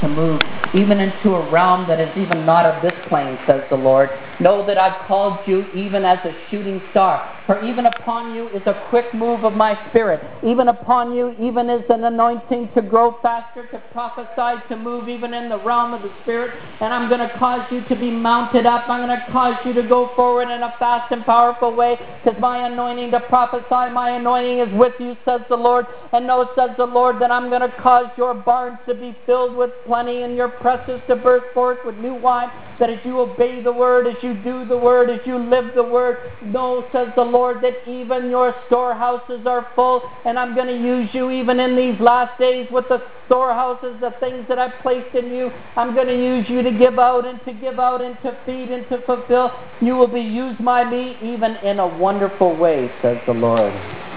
to move even into a realm that is even not of this plane, says the Lord. Know that I've called you even as a shooting star. For even upon you is a quick move of my Spirit. Even upon you even is an anointing to grow faster, to prophesy, to move even in the realm of the Spirit. And I'm going to cause you to be mounted up. I'm going to cause you to go forward in a fast and powerful way, because my anointing to prophesy, my anointing is with you, says the Lord. And know, says the Lord, that I'm going to cause your barns to be filled with plenty and your presses to burst forth with new wine, that as you obey the word, as you do the word, as you live the word, know, says the Lord, that even your storehouses are full. And I'm going to use you even in these last days with the storehouses, the things that I've placed in you. I'm going to use you to give out and to give out and to feed and to fulfill. You will be used by me even in a wonderful way, says the Lord.